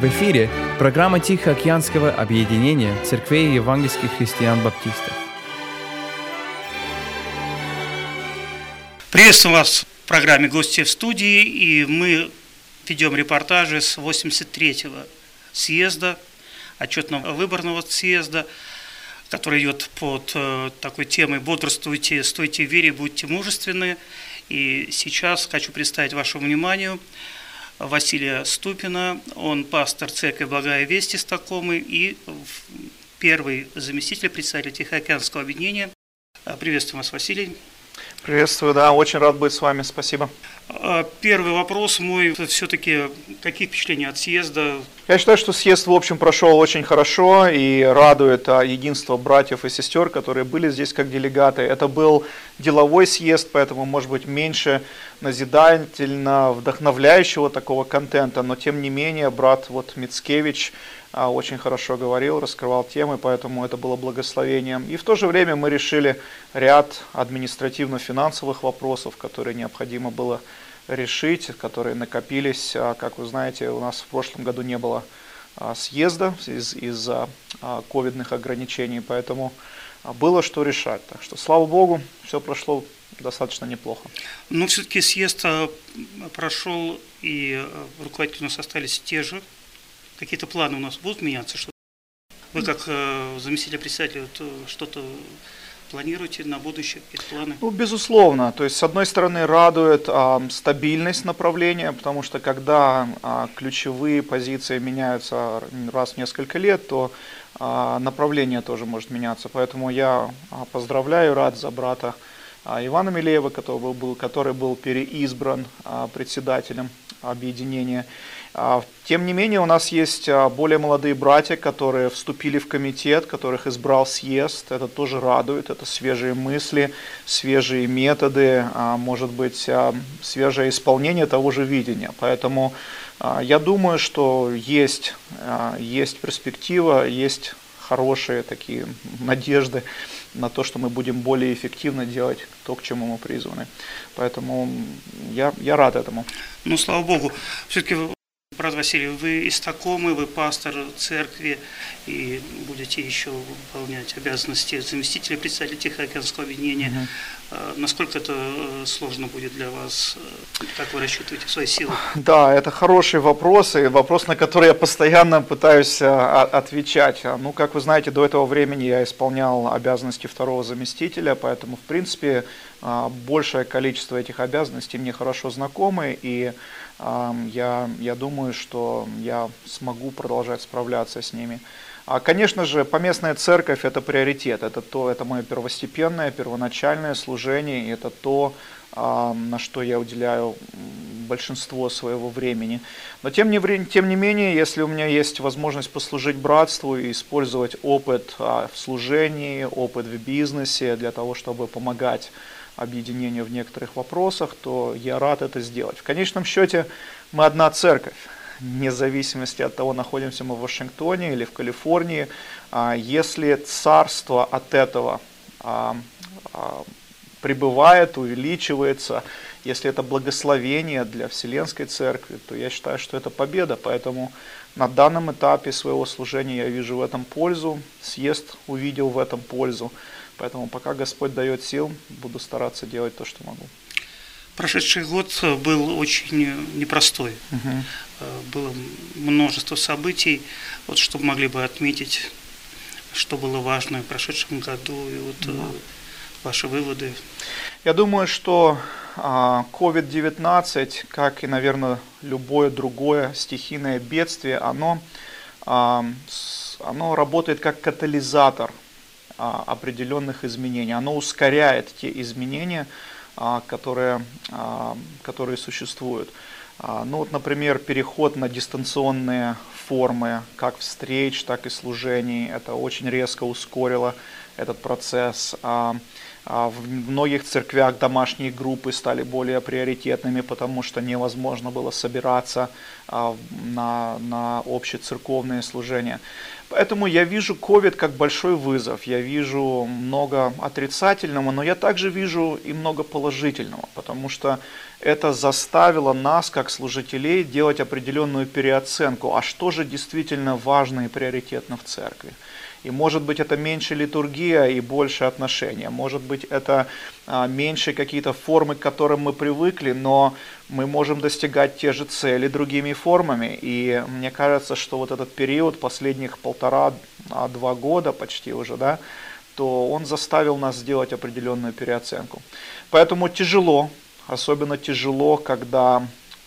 В эфире программа Тихоокеанского объединения церквей евангельских христиан-баптистов. Приветствую вас в программе «Гости в студии», и мы ведем репортажи с 83-го съезда, отчетно-выборного съезда, который идет под такой темой «Бодрствуйте, стойте в вере, будьте мужественны». И сейчас хочу представить вашему вниманию Василия Ступина. Он пастор церкви «Благая весть» из Токомы и первый заместитель председателя Тихоокеанского объединения. Приветствую вас, Василий. Приветствую, да, очень рад быть с вами, спасибо. Первый вопрос мой, все-таки, какие впечатления от съезда? Я считаю, что съезд, в общем, прошел очень хорошо и радует единство братьев и сестер, которые были здесь как делегаты. Это был деловой съезд, поэтому, может быть, меньше назидательно вдохновляющего такого контента, но, тем не менее, брат Мицкевич очень хорошо говорил, раскрывал темы, поэтому это было благословением. И в то же время мы решили ряд административно-финансовых вопросов, которые необходимо было решить, которые накопились. Как вы знаете, у нас в прошлом году не было съезда из-за ковидных ограничений, поэтому было что решать. Так что, слава Богу, все прошло достаточно неплохо. Но все-таки съезд прошел, и руководители у нас остались те же. Какие-то планы у нас будут меняться? Вы как заместитель председателя что-то планируете на будущее, какие-то планы? Безусловно. То есть, с одной стороны, радует стабильность направления, потому что когда ключевые позиции меняются раз в несколько лет, то направление тоже может меняться. Поэтому я поздравляю, рад за брата Ивана Милеева, который был переизбран председателем объединения. Тем не менее, у нас есть более молодые братья, которые вступили в комитет, которых избрал съезд. Это тоже радует, это свежие мысли, свежие методы, может быть, свежее исполнение того же видения. Поэтому я думаю, что есть перспектива, есть хорошие такие надежды на то, что мы будем более эффективно делать то, к чему мы призваны. Поэтому я рад этому. Слава Богу. Все-таки, брат Василий, вы из Токомы, вы пастор церкви и будете еще выполнять обязанности заместителя председателя Тихоокеанского объединения. Насколько это сложно будет для вас? Как вы рассчитываете свои силы? Да, это хороший вопрос, и вопрос, на который я постоянно пытаюсь отвечать. Как вы знаете, до этого времени я исполнял обязанности второго заместителя, поэтому, в принципе, большее количество этих обязанностей мне хорошо знакомы, и я думаю, что я смогу продолжать справляться с ними. Конечно же, поместная церковь – это приоритет, это мое первостепенное, первоначальное служение, и это то, на что я уделяю большинство своего времени. Но тем не менее, если у меня есть возможность послужить братству и использовать опыт в служении, опыт в бизнесе для того, чтобы помогать объединению в некоторых вопросах, то я рад это сделать. В конечном счете мы одна церковь, вне зависимости от того, находимся мы в Вашингтоне или в Калифорнии. Если царство от этого пребывает, увеличивается, если это благословение для Вселенской Церкви, то я считаю, что это победа. Поэтому на данном этапе своего служения я вижу в этом пользу, съезд увидел в этом пользу. Поэтому пока Господь дает сил, буду стараться делать то, что могу. Прошедший год был очень непростой. Было множество событий. Что могли бы отметить, что было важно в прошедшем году, и ваши выводы? Я думаю, что COVID-19, как и, наверное, любое другое стихийное бедствие, оно работает как катализатор определенных изменений. Оно ускоряет те изменения, которые существуют. Например, переход на дистанционные формы как встреч, так и служений. Это очень резко ускорило этот процесс. В многих церквях домашние группы стали более приоритетными, потому что невозможно было собираться на общецерковные служения. Поэтому я вижу COVID как большой вызов, я вижу много отрицательного, но я также вижу и много положительного, потому что это заставило нас, как служителей, делать определенную переоценку, а что же действительно важно и приоритетно в церкви. И может быть это меньше литургия и больше отношения, может быть это меньше какие-то формы, к которым мы привыкли, но мы можем достигать те же цели другими формами. И мне кажется, что вот этот период, последних 1,5-2 года почти уже, да, то он заставил нас сделать определенную переоценку. Поэтому тяжело, особенно тяжело, когда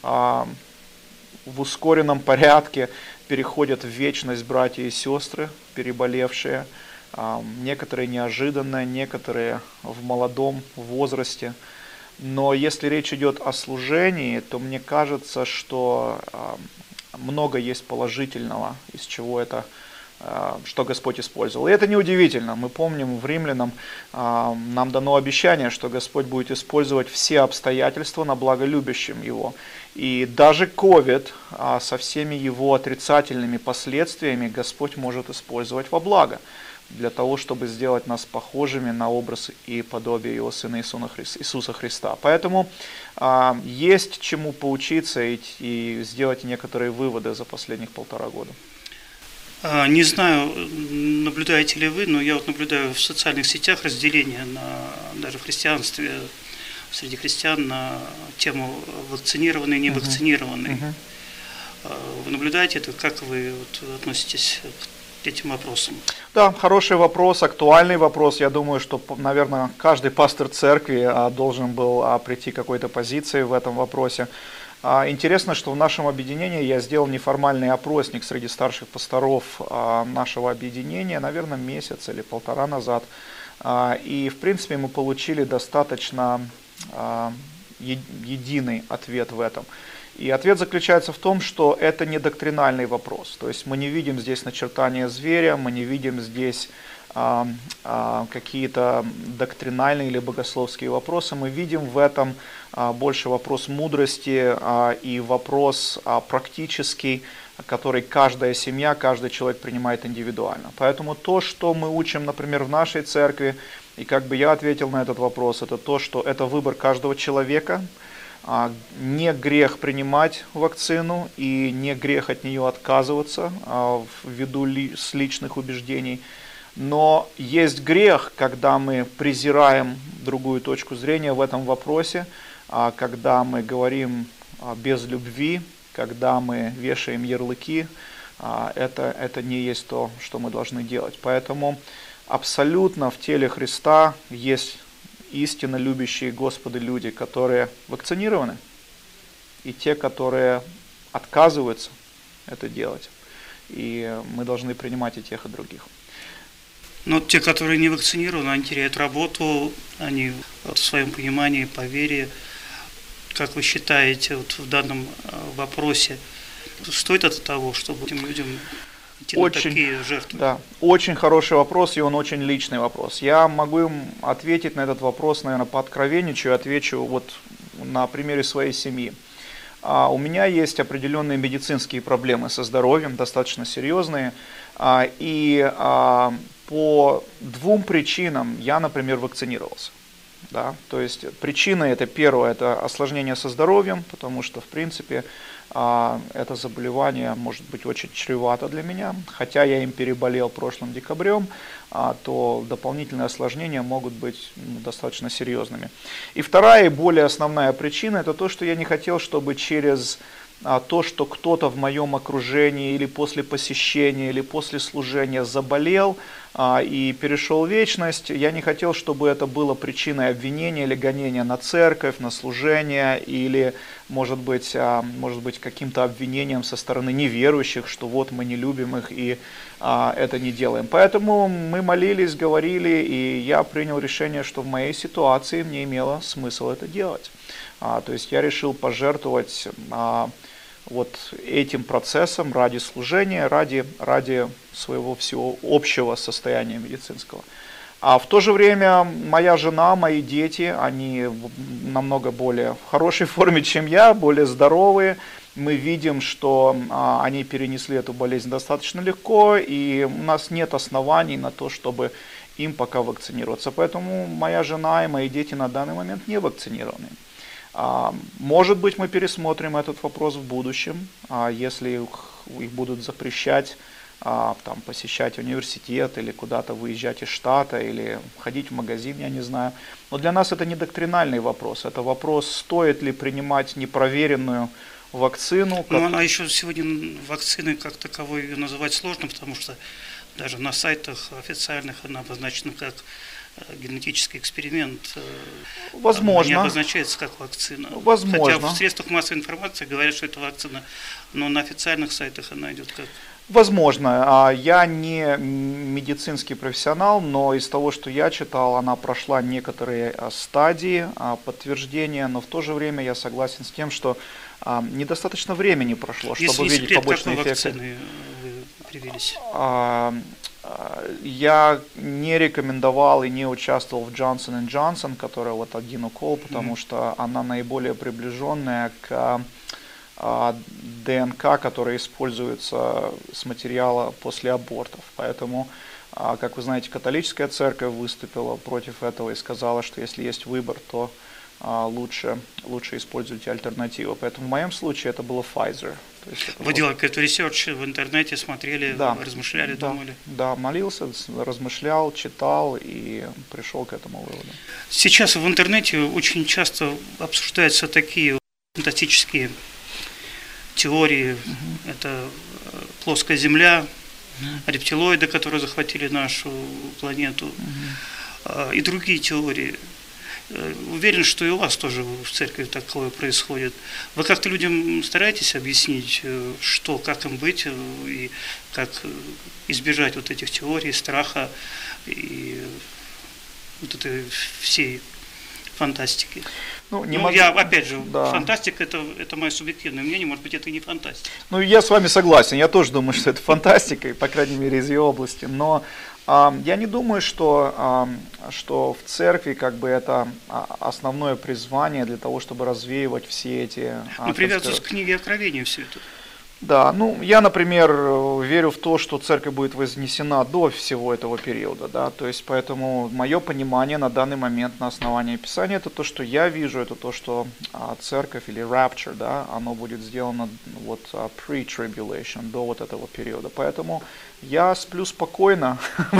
в ускоренном порядке переходят в вечность братья и сестры, переболевшие, некоторые неожиданно, некоторые в молодом возрасте. Но если речь идет о служении, то мне кажется, что много есть положительного, из чего это, что Господь использовал. И это неудивительно. Мы помним в Римлянам, нам дано обещание, что Господь будет использовать все обстоятельства на благо любящим Его. И даже COVID со всеми его отрицательными последствиями Господь может использовать во благо, для того, чтобы сделать нас похожими на образ и подобие Его Сына Иисуса Христа. Поэтому есть чему поучиться и сделать некоторые выводы за последних 1,5 года. Не знаю, наблюдаете ли вы, но я вот наблюдаю в социальных сетях разделение даже в христианстве, среди христиан на тему вакцинированный и невакцинированный. Вы наблюдаете это? Как вы относитесь к этим вопросам? Да, хороший вопрос, актуальный вопрос. Я думаю, что, наверное, каждый пастор церкви должен был прийти к какой-то позиции в этом вопросе. Интересно, что в нашем объединении я сделал неформальный опросник среди старших пасторов нашего объединения, наверное, месяц или 1,5 назад. И, в принципе, мы получили достаточно единый ответ в этом. И ответ заключается в том, что это не доктринальный вопрос. То есть мы не видим здесь начертания зверя, мы не видим здесь какие-то доктринальные или богословские вопросы. Мы видим в этом больше вопрос мудрости и вопрос практический, который каждая семья, каждый человек принимает индивидуально. Поэтому то, что мы учим, например, в нашей церкви, и как бы я ответил на этот вопрос, это то, что это выбор каждого человека. Не грех принимать вакцину и не грех от нее отказываться ввиду личных убеждений. Но есть грех, когда мы презираем другую точку зрения в этом вопросе, когда мы говорим без любви, когда мы вешаем ярлыки. Это не есть то, что мы должны делать. Поэтому абсолютно в теле Христа есть истинно любящие Господа люди, которые вакцинированы, и те, которые отказываются это делать. И мы должны принимать и тех, и других. Но те, которые не вакцинированы, они теряют работу, они в своем понимании, по вере. Как вы считаете, вот в данном вопросе, стоит это того, чтобы этим людям идти на такие жертвы? Да, очень хороший вопрос, и он очень личный вопрос. Я могу им ответить на этот вопрос, наверное, по откровенничаю, отвечу вот на примере своей семьи. У меня есть определенные медицинские проблемы со здоровьем, достаточно серьезные, и по 2 причинам я, например, вакцинировался. Да? То есть причина это первое, это осложнение со здоровьем, потому что в принципе это заболевание может быть очень чревато для меня, хотя я им переболел прошлым декабрем, то дополнительные осложнения могут быть достаточно серьезными. И вторая и более основная причина это то, что я не хотел, чтобы через то, что кто-то в моем окружении или после посещения, или после служения заболел и перешел в вечность, я не хотел, чтобы это было причиной обвинения или гонения на церковь, на служение, или, может быть каким-то обвинением со стороны неверующих, что вот мы не любим их и это не делаем. Поэтому мы молились, говорили, и я принял решение, что в моей ситуации мне имело смысл это делать. То есть я решил пожертвовать вот этим процессом ради служения, ради своего всего общего состояния медицинского. А в то же время моя жена, мои дети, они намного более в хорошей форме, чем я, более здоровые. Мы видим, что они перенесли эту болезнь достаточно легко, и у нас нет оснований на то, чтобы им пока вакцинироваться. Поэтому моя жена и мои дети на данный момент не вакцинированы. Может быть, мы пересмотрим этот вопрос в будущем, если их будут запрещать там, посещать университет или куда-то выезжать из штата или ходить в магазин, я не знаю. Но для нас это не доктринальный вопрос, это вопрос, стоит ли принимать непроверенную вакцину. Но она еще сегодня, вакцины как таковой ее называть сложно, потому что даже на сайтах официальных она обозначена как генетический эксперимент. Возможно. Она не обозначается как вакцина. Возможно. Хотя в средствах массовой информации говорят, что это вакцина, но на официальных сайтах она идет как... Возможно. Я не медицинский профессионал, но из того, что я читал, она прошла некоторые стадии подтверждения, но в то же время я согласен с тем, что недостаточно времени прошло, чтобы увидеть побочные эффекты. Вы привились? Я не рекомендовал и не участвовал в Johnson & Johnson, которая вот один укол, потому что она наиболее приближенная к ДНК, которая используется с материала после абортов. Поэтому, как вы знаете, католическая церковь выступила против этого и сказала, что если есть выбор, то лучше используйте альтернативу. Поэтому в моем случае это было Pfizer. То есть Вы делали какой-то ресерч в интернете, смотрели, да, размышляли, думали? Да, молился, размышлял, читал и пришел к этому выводу. Сейчас в интернете очень часто обсуждаются такие фантастические теории. Это плоская Земля, рептилоиды, которые захватили нашу планету, и другие теории. Уверен, что и у вас тоже в церкви такое происходит. Вы как-то людям стараетесь объяснить, что, как им быть, и как избежать вот этих теорий, страха и вот этой всей фантастики? Я, опять же, да. Фантастика это мое субъективное мнение, может быть, это и не фантастика. Я с вами согласен, я тоже думаю, что это фантастика, по крайней мере, из ее области, но я не думаю, что в церкви как бы это основное призвание для того, чтобы развеивать все эти... Привязывается к книге Откровения все это. Да, я, например, верю в то, что церковь будет вознесена до всего этого периода, да, то есть поэтому мое понимание на данный момент на основании Писания это то, что я вижу, это то, что церковь или rapture, да, оно будет сделано вот pre-tribulation, до вот этого периода, поэтому я сплю спокойно,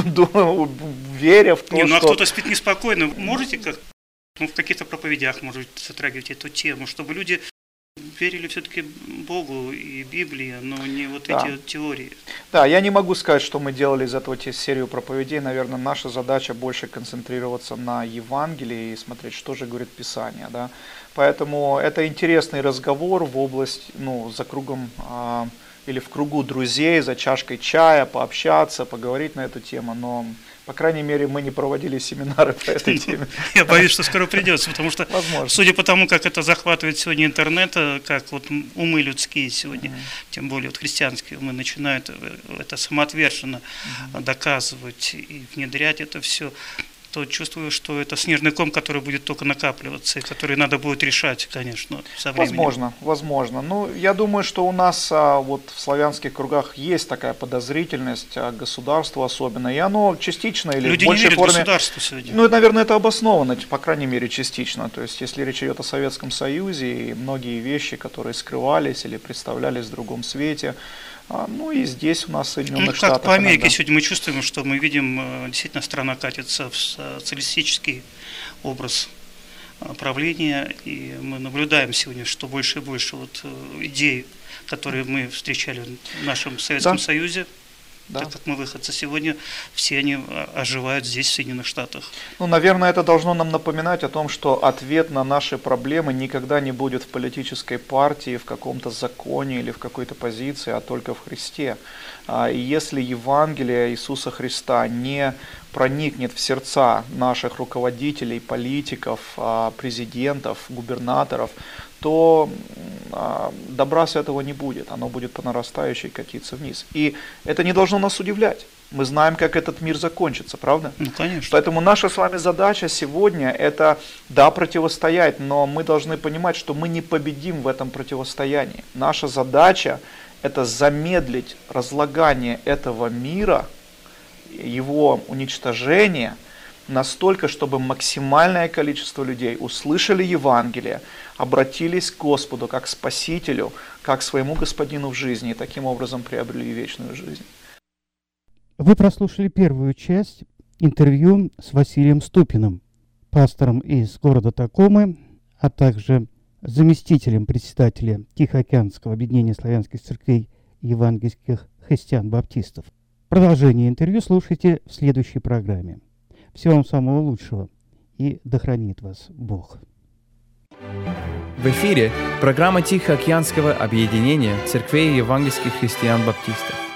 веря в то, что... А кто-то спит неспокойно, можете как в каких-то проповедях, может, затрагивать эту тему, чтобы люди верили все-таки Богу и Библии, но не вот эти теории. Да, я не могу сказать, что мы делали из этого серию проповедей. Наверное, наша задача больше концентрироваться на Евангелии и смотреть, что же говорит Писание. Да? Поэтому это интересный разговор в область, за кругом или в кругу друзей, за чашкой чая, пообщаться, поговорить на эту тему, но... По крайней мере, мы не проводили семинары по этой теме. Я боюсь, что скоро придется, потому что, судя по тому, как это захватывает сегодня интернет, как вот умы людские сегодня, тем более вот христианские умы, начинают это самоотверженно доказывать и внедрять это все, то чувствую, что это снежный ком, который будет только накапливаться, и который надо будет решать, конечно, со временем. Возможно. Я думаю, что у нас вот в славянских кругах есть такая подозрительность государству особенно, и оно частично или люди в большей не верят форме... государству сегодня. Наверное, это обосновано, по крайней мере, частично. То есть, если речь идет о Советском Союзе, и многие вещи, которые скрывались или представлялись в другом свете, и здесь у нас в Соединенных Штатах. Как по Америке сегодня мы чувствуем, что мы видим, действительно страна катится в социалистический образ правления, и мы наблюдаем сегодня, что больше и больше вот идей, которые мы встречали в нашем Советском Союзе, так как мы выходцы сегодня, все они оживают здесь, в Соединенных Штатах. Наверное, это должно нам напоминать о том, что ответ на наши проблемы никогда не будет в политической партии, в каком-то законе или в какой-то позиции, а только в Христе. И если Евангелие Иисуса Христа не проникнет в сердца наших руководителей, политиков, президентов, губернаторов, то добра с этого не будет, оно будет по нарастающей катиться вниз. И это не должно нас удивлять. Мы знаем, как этот мир закончится, правда? Ну, конечно. Поэтому наша с вами задача сегодня это, да, противостоять, но мы должны понимать, что мы не победим в этом противостоянии. Наша задача это замедлить разлагание этого мира, его уничтожение, настолько, чтобы максимальное количество людей услышали Евангелие, обратились к Господу как к Спасителю, как к своему Господину в жизни и таким образом приобрели вечную жизнь. Вы прослушали первую часть интервью с Василием Ступиным, пастором из города Такомы, а также заместителем председателя Тихоокеанского объединения славянских церквей и евангельских христиан-баптистов. Продолжение интервью слушайте в следующей программе. Всего вам самого лучшего и да хранит вас Бог. В эфире программа Тихоокеанского объединения церквей и евангельских христиан-баптистов.